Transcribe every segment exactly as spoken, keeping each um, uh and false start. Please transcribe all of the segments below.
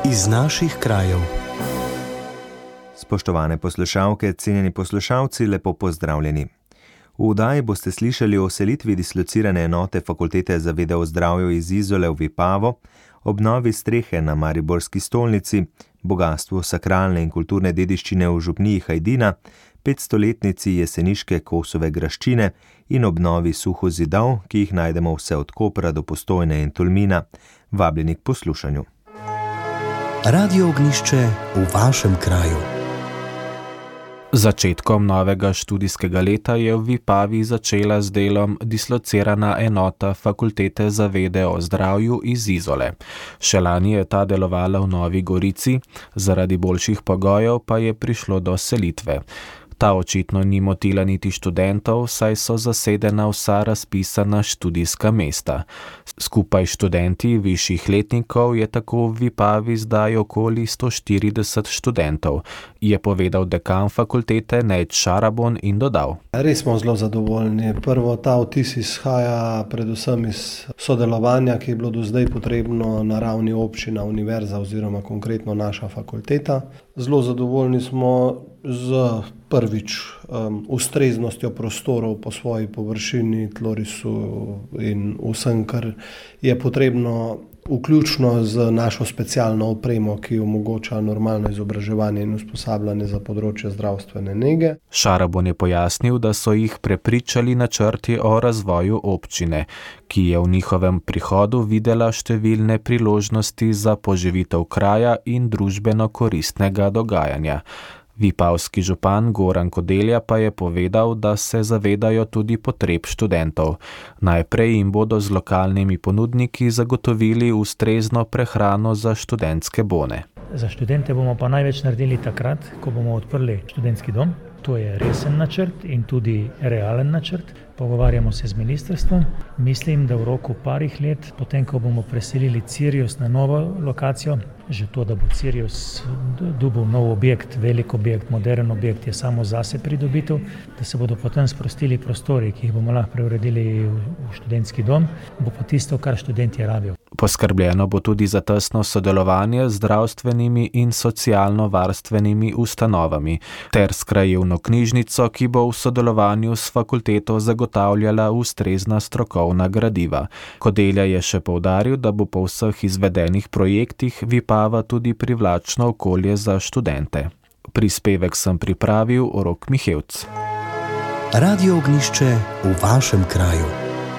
Iz naših krajev. Spoštovane poslušalke, cenjeni poslušalci, lepo pozdravljeni. V oddaji boste slišali o selitvi dislocirane enote Fakultete za vede o zdravju iz Izole v Vipavo, obnovi strehe na mariborski stolnici, bogastvu sakralne in kulturne dediščine v župniji Hajdina, petstoletnici jeseniške Kosove graščine in obnovi suhozidov, ki jih najdemo vse od Kopra do Postojne in Tolmina. Vabljeni k poslušanju. Radio Ognjišče v vašem kraju. Začetkom novega študijskega leta je v Vipavi začela z delom dislocirana enota Fakultete za vede o zdravju iz Izole. Še lani je ta delovala v Novi Gorici, zaradi boljših pogojev pa je prišlo do selitve. Ta očitno ni motila niti študentov, saj so zasedena vsa razpisana študijska mesta. Skupaj študenti višjih letnikov je tako v Vipavi zdaj okoli sto štirideset študentov, je povedal dekan fakultete Nejc Šarabon in dodal. Res smo zelo zadovoljni. Prvo, ta vtis izhaja predvsem iz sodelovanja, ki je bilo do zdaj potrebno na ravni občina, univerza oziroma konkretno naša fakulteta. Zelo zadovoljni smo z prvič um, ustreznostjo prostorov po svoji površini, tlorisu in vsem, kar je potrebno, vključno z našo specialno opremo, ki omogoča normalno izobraževanje in usposabljanje za področje zdravstvene nege. Šarabon je pojasnil, da so jih prepričali načrti o razvoju občine, ki je v njihovem prihodu videla številne priložnosti za poživitev kraja in družbeno koristnega dogajanja. Vipavski župan Goran Kodelja pa je povedal, da se zavedajo tudi potreb študentov. Najprej jim bodo z lokalnimi ponudniki zagotovili ustrezno prehrano za študentske bone. Za študente bomo pa največ naredili takrat, ko bomo odprli študentski dom. To je resen načrt in tudi realen načrt. Pogovarjamo se z ministrstvom. Mislim, da v roku parih let, potem, ko bomo preselili Cirius na novo lokacijo, že to, da bo Cirius dobil nov objekt, velik objekt, modern objekt, je samo zase pridobitev, da se bodo potem sprostili prostori, ki jih bomo lahko preuredili v študentski dom, bo pa tisto, kar študenti rabijo. Poskrbljeno bo tudi za tesno sodelovanje z zdravstvenimi in socialno-varstvenimi ustanovami ter s krajevno knjižnico, ki bo v sodelovanju s fakulteto zagotavljala ustrezna strokovna gradiva. Kodelja je še poudaril, da bo po vseh izvedenih projektih Vipava tudi privlačno okolje za študente. Prispevek sem pripravil Rok Mihevc. Radio Ognjišče v vašem kraju.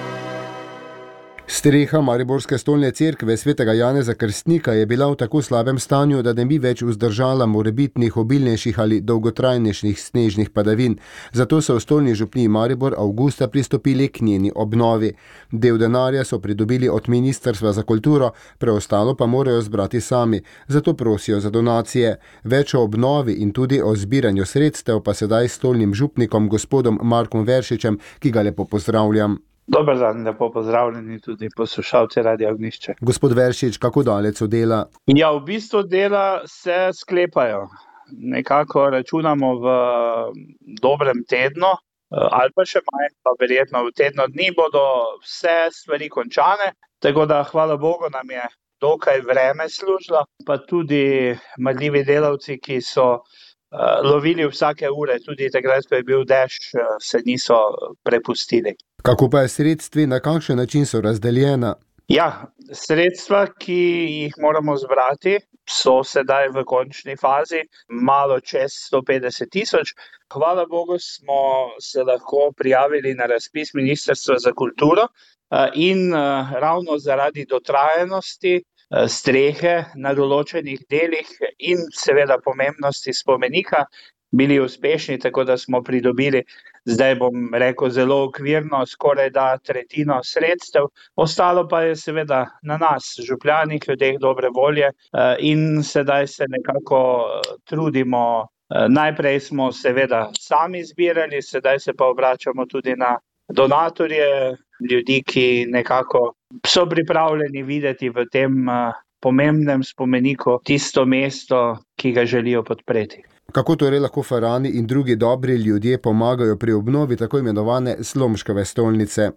Streha mariborske stolne cerkve svetega Janeza Krstnika je bila v tako slabem stanju, da ne bi več vzdržala morebitnih obilnejših ali dolgotrajnejših snežnih padavin. Zato so v stolni župniji Maribor avgusta pristopili k njeni obnovi. Del denarja so pridobili od Ministrstva za kulturo, preostalo pa morajo zbrati sami. Zato prosijo za donacije. Več o obnovi in tudi o zbiranju sredstev pa sedaj s stolnim župnikom gospodom Markom Veršičem, ki ga lepo pozdravljam. Dober dan, lepo pozdravljeni tudi poslušalci Radia Ognjišče. Gospod Veršič, kako daleč od dela? Ja, v bistvu dela se sklepajo. Nekako računamo v dobrem tednu, ali pa še manj, pa verjetno v tednu dni bodo vse stvari končane. Tako da hvala Bogu nam je dokaj vreme služilo, pa tudi marljivi delavci, ki so uh, lovili vsake ure, tudi takrat, ko je bil dež, uh, se niso prepustili. Kako pa je sredstvi, na kakšen način so razdeljena? Ja, sredstva, ki jih moramo zbrati, so sedaj v končni fazi, malo čez sto petdeset tisoč. Hvala Bogu smo se lahko prijavili na razpis Ministrstva za kulturo in ravno zaradi dotrajanosti strehe na določenih delih in seveda pomembnosti spomenika bili uspešni, tako da smo pridobili, zdaj bom rekel zelo okvirno, skoraj da tretjino sredstev. Ostalo pa je seveda na nas, župljanih, ljudeh dobre volje in sedaj se nekako trudimo. Najprej smo seveda sami zbirali, sedaj se pa obračamo tudi na donatorje, ljudi, ki nekako so pripravljeni videti v tem pomembnem spomeniku tisto mesto, ki ga želijo podpreti. Kako torej lahko farani in drugi dobri ljudje pomagajo pri obnovi tako imenovane Slomškove stolnice?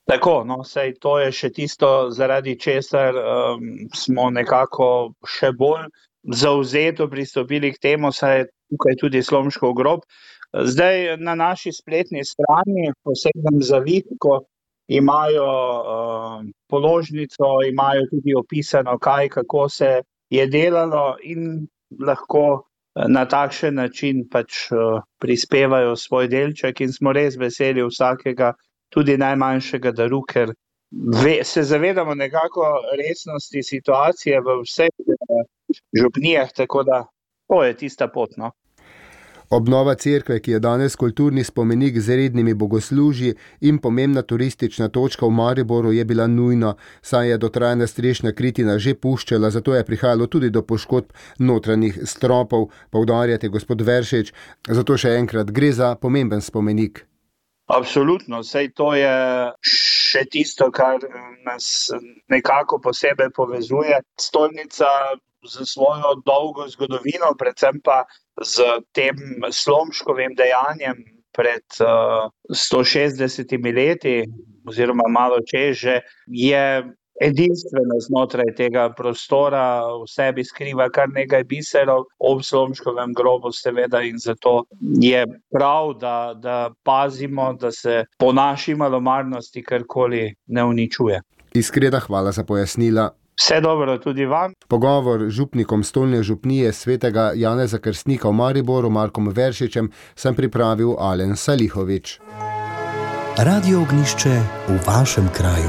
Tako, no, sej to je še tisto, zaradi česar um, smo nekako še bolj zavzeto pristopili k temu, saj je tukaj tudi Slomškov grob. Zdaj na naši spletni strani, posebnem zavitku, imajo uh, položnico, imajo tudi opisano, kaj, kako se je delalo in lahko na takšen način pač uh, prispevajo svoj delček in smo res veseli vsakega, tudi najmanjšega daru, ker ve, se zavedamo nekako resnosti situacije v vseh župnijah, tako da to je tista pot, no. Obnova cerkve, ki je danes kulturni spomenik z rednimi bogoslužji in pomembna turistična točka v Mariboru, je bila nujna, saj je dotrajana strešna kritina že puščala, zato je prihajalo tudi do poškodb notranjih stropov, poudarjate gospod Veršič, zato še enkrat gre za pomemben spomenik. Absolutno, sej to je še tisto, kar nas nekako posebej povezuje. Stolnica z svojo dolgo zgodovino, predvsem pa z tem Slomškovim dejanjem pred uh, sto šestdesetimi leti oziroma malo čez že, je edinstveno znotraj tega prostora, v sebi skriva kar nekaj biserov ob Slomškovem grobu seveda in zato je prav, da, da pazimo, da se po naši malomarnosti karkoli ne uničuje. Iskrena hvala za pojasnila. Vse dobro tudi vam. Pogovor z župnikom stolne župnije svetega Janeza Krstnika v Mariboru Markom Veršičem sem pripravil Alen Salihovič. Radio Ognjišče v vašem kraju.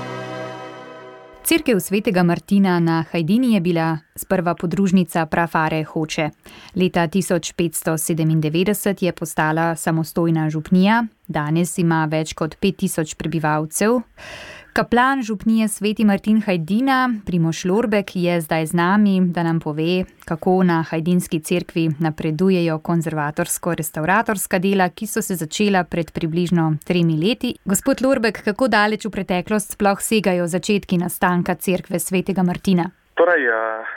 Cerkev svetega Martina na Hajdini je bila sprva podružnica prafare Hoče. Leta tisoč petsto sedemindevetdeset je postala samostojna župnija, danes ima več kot pet tisoč prebivalcev. Kaplan župnije sveti Martin Hajdina, Primož Lorbek, je zdaj z nami, da nam pove, kako na hajdinski cerkvi napredujejo konzervatorsko-restauratorska dela, ki so se začela pred približno tremi leti. Gospod Lorbek, kako daleč v preteklost sploh segajo začetki nastanka cerkve svetega Martina? Torej,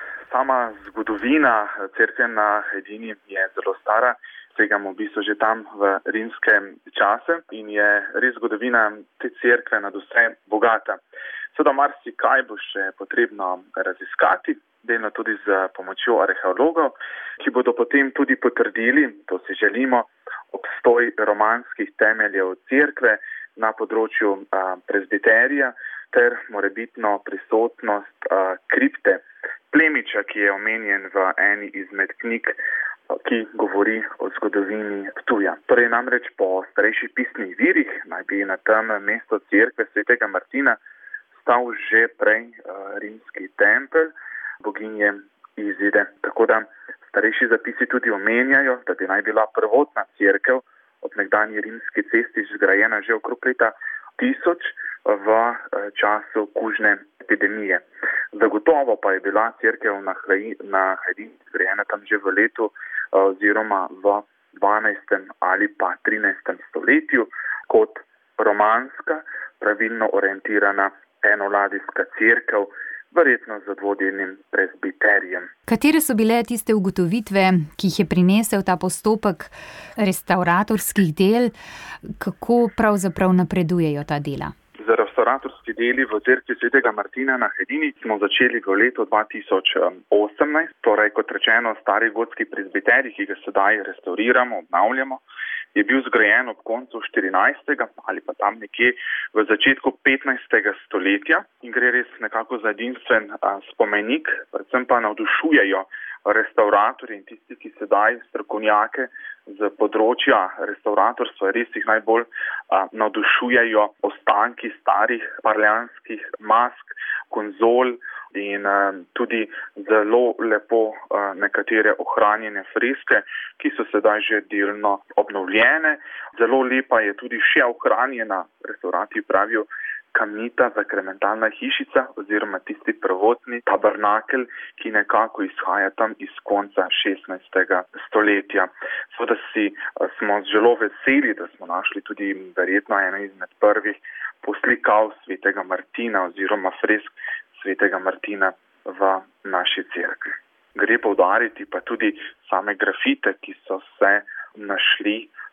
sama zgodovina cerkve na Hajdini je zelo stara. Segamo v bistvu že tam v rimske čase in je res zgodovina te cerkve nad vse bogata. Seveda marsikaj bo še potrebno raziskati, delno tudi z pomočjo arheologov, ki bodo potem tudi potrdili, to si želimo, obstoj romanskih temeljev cerkve na področju a, prezbiterija ter morebitno prisotnost a, kripte Plemiča, ki je omenjen v eni izmed knjig, ki govori o zgodovini Ptuja. Torej namreč po starejših pisnih virih naj bi na tem mestu cerkve svetega Martina stal že prej uh, rimski tempelj boginje Izide. Tako da starejši zapisi tudi omenjajo, da bi naj bila prvotna cerkev ob nekdanji rimski cesti zgrajena že okrog leta tisoč v uh, času kužne epidemije. Zagotovo pa je bila cerkev na, na Hajdini zgrajena tam že v letu oziroma v dvanajstem ali pa trinajstem stoletju kot romanska, pravilno orientirana enoladijska cerkev, verjetno z dvodelnim prezbiterijem. Katere so bile tiste ugotovitve, ki jih je prinesel ta postopek restauratorskih del, kako pravzaprav napredujejo ta dela? Z restauratorski deli v cerkvi svetega Martina na Hajdini smo začeli v letu dva tisoč osemnajst, torej kot rečeno stari gotski prezbiterij, ki ga sedaj restauriramo, obnavljamo, je bil zgrajen ob koncu štirinajstega ali pa tam nekje v začetku petnajstega stoletja in gre res nekako za edinstven a, spomenik, predvsem pa navdušujejo restauratorji in tisti, ki sedaj strokovnjake z področja restauratorstva res jih najbolj a, navdušujejo ostanki starih parljanskih mask, konzol in a, tudi zelo lepo a, nekatere ohranjene freske, ki so sedaj že delno obnovljene. Zelo lepa je tudi še ohranjena, restauratorji pravijo, kamnita zakrementalna hišica oziroma tisti prvotni tabernakel, ki nekako izhaja tam iz konca šestnajstega stoletja. Seveda si smo zelo veseli, da smo našli tudi verjetno eno izmed prvih poslikav svetega Martina oziroma fresk svetega Martina v naši cerkvi. Gre poudariti pa tudi same grafite, ki so se našli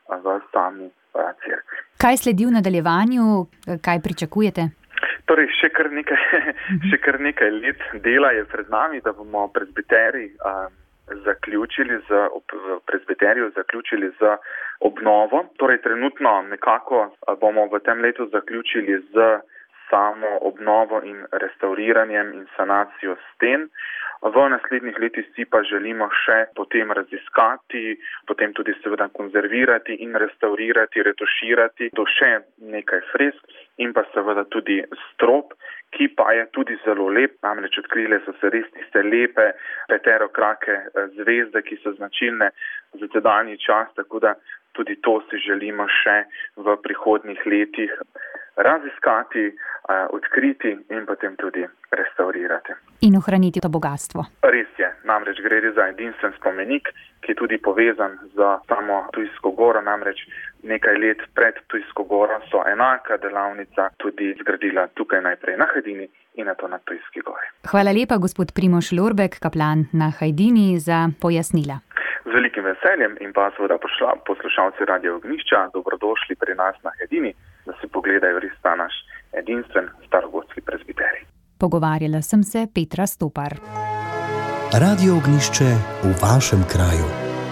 v sami cerkvi. Kaj sledi v nadaljevanju, kaj pričakujete? Torej, še kar nekaj, še kar nekaj let dela je pred nami, da bomo prezbiterij um, zaključili z, v prezbiteriju zaključili z obnovo. Torej, trenutno nekako bomo v tem letu zaključili z samo obnovo in restauriranjem in sanacijo sten. V naslednjih letih si pa želimo še potem raziskati, potem tudi seveda konzervirati in restaurirati, retuširati do še nekaj fresk in pa seveda tudi strop, ki pa je tudi zelo lep, namreč odkrile so se res tiste lepe peterokrake zvezde, ki so značilne za tedanji čas, tako da tudi to si želimo še v prihodnjih letih raziskati, odkriti in potem tudi restaurirati. In ohraniti to bogatstvo. Res je, namreč gre res za edinstven spomenik, ki je tudi povezan z samo Ptujsko goro, namreč nekaj let pred Ptujsko goro so enaka delavnica tudi zgradila tukaj najprej na Hajdini in nato na Ptujski gori. Hvala lepa, gospod Primož Lorbek, kaplan na Hajdini, za pojasnila. Z velikim veseljem in pa seveda poslušalci Radio Ognjišča, dobrodošli pri nas na Hajdini, da si pogledajo res ta naš edinstven starogorski prezbiterij. Pogovarjala sem se Petra Stopar. Radio Ognjišče v vašem kraju.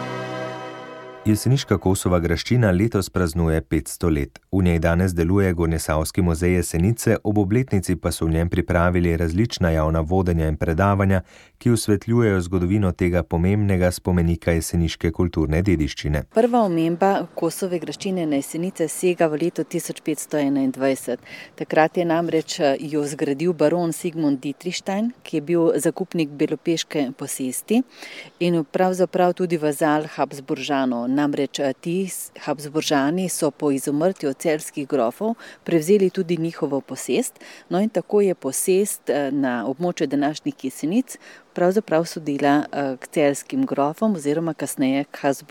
Jeseniška Kosova graščina letos praznuje petsto let. V njej danes deluje Gornjesavski muzej Jesenice, ob obletnici pa so v njem pripravili različna javna vodenja in predavanja, ki osvetljujejo zgodovino tega pomembnega spomenika jeseniške kulturne dediščine. Prva omemba Kosove graščine na Jesenice sega v leto tisoč petsto enaindvajset. Takrat je namreč jo zgradil baron Sigmund Dietrichstein, ki je bil zakupnik belopeške posesti in pravzaprav tudi vazal Habsburžanov. Namreč ti Habsburžani so po izumrtju celjskih grofov prevzeli tudi njihovo posest, no in tako je posest na območju današnjih Jesenic pravzaprav sodila k celjskim grofom oziroma kasneje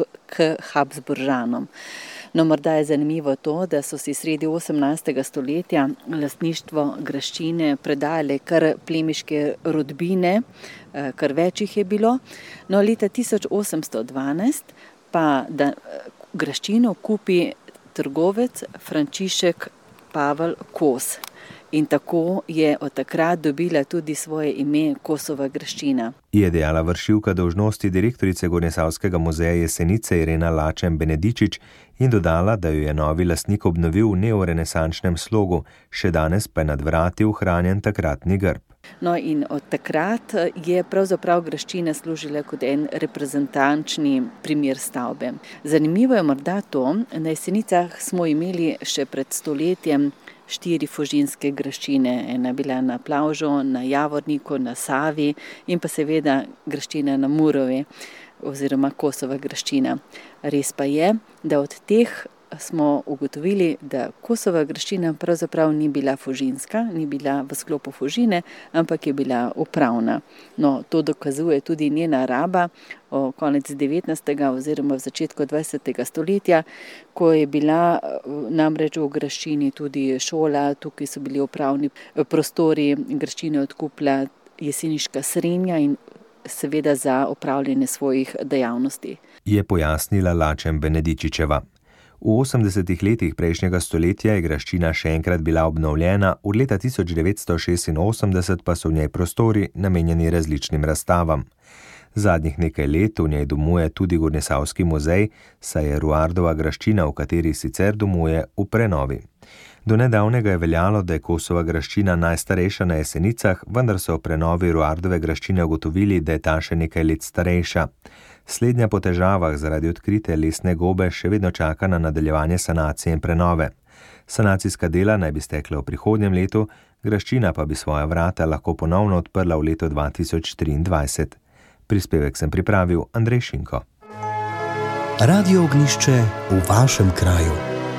k Habsburžanom. No, morda je zanimivo to, da so si sredi osemnajstega stoletja lastništvo graščine predale kar plemiške rodbine, kar več jih je bilo. No, leta tisoč osemsto dvanajst pa da graščino kupi trgovec Frančišek Pavel Kos. In tako je od takrat dobila tudi svoje ime Kosova graščina. Je dejala vršilka dolžnosti direktorice Gornjesavskega muzeja Jesenice Irena Lačen Benedičič in dodala, da jo je novi lastnik obnovil v neorenesančnem slogu, še danes pa je nad vrati ohranjen takratni grb. No in od takrat je pravzaprav graščina služila kot en reprezentančni primer stavbe. Zanimivo je morda to, na Jesenicah smo imeli še pred stoletjem štiri fužinske graščine. Ena bila na Plavžu, na Javorniku, na Savi in pa seveda graščina na Murovi oziroma Kosova graščina. Res pa je, da od teh smo ugotovili, da Kosova graščina pravzaprav ni bila fužinska, ni bila v sklopu fužine, ampak je bila upravna. No, to dokazuje tudi njena raba o konec devetnajstega oziroma v začetku dvajsetega stoletja, ko je bila namreč v graščini tudi šola, tukaj so bili upravni prostori, graščine odkupila jeseniška srenja in seveda za opravljanje svojih dejavnosti. Je pojasnila Lačen Benedičičeva. V osemdesetih letih prejšnjega stoletja je graščina še enkrat bila obnovljena, od leta tisoč devetsto šestinosemdeset pa so v njej prostori namenjeni različnim razstavam. Zadnjih nekaj let v njej domuje tudi Gornjesavski muzej, saj je Ruardova graščina, v kateri sicer domuje, v prenovi. Do nedavnega je veljalo, da je Kosova graščina najstarejša na Jesenicah, vendar so v prenovi Ruardove graščine ugotovili, da je ta še nekaj let starejša. Slednja po težavah zaradi odkrite lesne gobe še vedno čaka na nadaljevanje sanacije in prenove. Sanacijska dela naj bi stekla v prihodnjem letu, graščina pa bi svoja vrata lahko ponovno odprla v letu dva tisoč triindvajset. Prispevek sem pripravil Andrej Šinko. Radio Ognjišče v vašem kraju.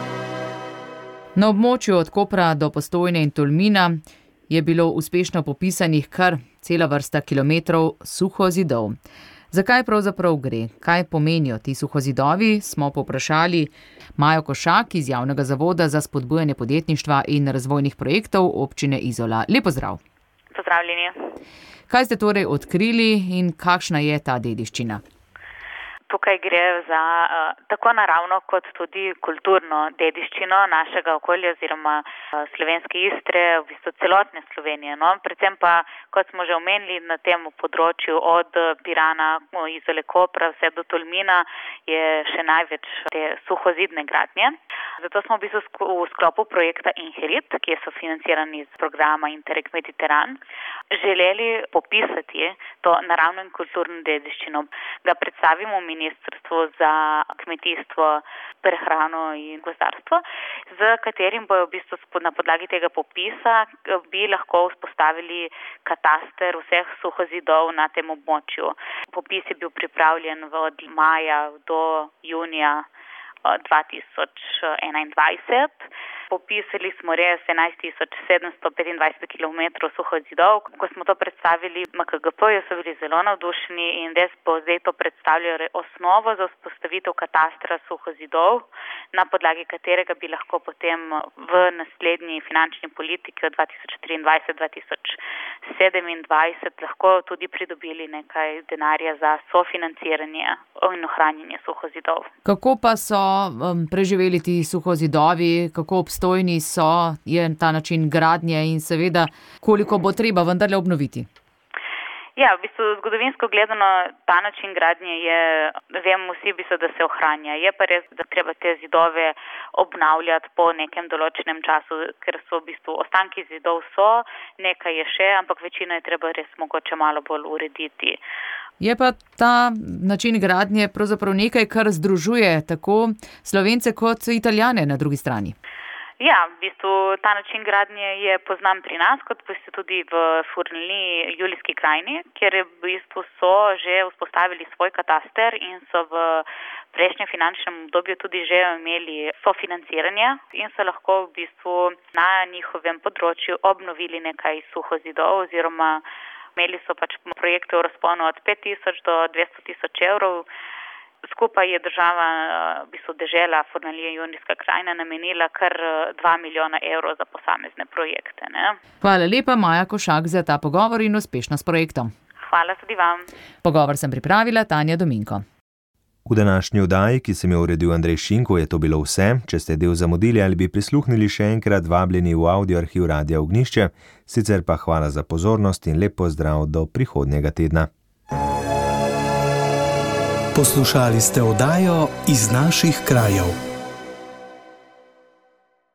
Na območju od Kopra do Postojne in Tolmina je bilo uspešno popisanih kar cela vrsta kilometrov suhozidov. Zakaj pravzaprav gre? Kaj pomenijo ti suhozidovi, smo povprašali Majo Košak iz Javnega zavoda za spodbujanje podjetništva in razvojnih projektov občine Izola. Lep pozdrav. Pozdravljeni. Kaj ste torej odkrili in kakšna je ta dediščina? Tukaj gre za uh, tako naravno kot tudi kulturno dediščino našega okolja oziroma uh, slovenske Istre, v bistvu celotne Slovenije. No? Predvsem pa, kot smo že omenili, na tem področju od Pirana, Izole, Kopra vse do Tolmina je še največ te suhozidne gradnje. Zato smo v bistvu v sklopu projekta Inherit, ki je sofinanciran iz programa Interreg Mediteran, želeli popisati to naravno in kulturno dediščino. Ga predstavimo Ministrstvu za kmetijstvo, prehrano in gozdarstvo, z katerim bojo v bistvu na podlagi tega popisa bi lahko vzpostavili kataster vseh suhozidov na tem območju. Popis je bil pripravljen od maja do junija dva tisoč enaindvajset. Popisali smo res enajst tisoč sedemsto petindvajset kilometrov suhozidov. Ko smo to predstavili M K G P-ju, so bili zelo navdušeni in res bo zdaj to predstavljalo osnovo za vzpostavitev katastra suhozidov, na podlagi katerega bi lahko potem v naslednji finančni politiki od dva tisoč triindvajset do dva tisoč sedemindvajset lahko tudi pridobili nekaj denarja za sofinanciranje in ohranjanje suhozidov. Kako pa so um, preživeli ti suhozidovi, kako obstojni so, je ta način gradnje in seveda koliko bo treba vendarle obnoviti? Ja, v bistvu zgodovinsko gledano ta način gradnje je, vemo vsi, v bistvu, da se ohranja. Je pa res, da treba te zidove obnavljati po nekem določenem času, ker so v bistvu ostanki zidov so, nekaj je še, ampak večino je treba res mogoče malo bolj urediti. Je pa ta način gradnje pravzaprav nekaj, kar združuje tako Slovence kot Italijane na drugi strani. Ja, v bistvu ta način gradnje je poznan pri nas, kot pa se tudi v Furniliji, Julijski krajini, kjer v bistvu so že vzpostavili svoj kataster in so v prejšnjem finančnem obdobju tudi že imeli sofinanciranje in so lahko v bistvu na njihovem področju obnovili nekaj suhozidov oziroma imeli so pač projekte v razponu od pet tisoč do dvesto tisoč evrov. Skupaj je država, v bistvu dežela Furnilija, Julijska krajina, namenila kar dva milijona evrov za posamezne projekte. Ne? Hvala lepa, Maja Košak, za ta pogovor in uspešno s projektom. Hvala tudi vam. Pogovor sem pripravila Tanja Dominko. V današnji oddaji, ki sem jo uredil Andrej Šinko, je to bilo vse. Če ste del zamudili ali bi prisluhnili še enkrat, vabljeni v audioarhiv Radia Ognjišče, sicer pa hvala za pozornost in lep pozdrav do prihodnjega tedna. Poslušali ste oddajo Iz naših krajev.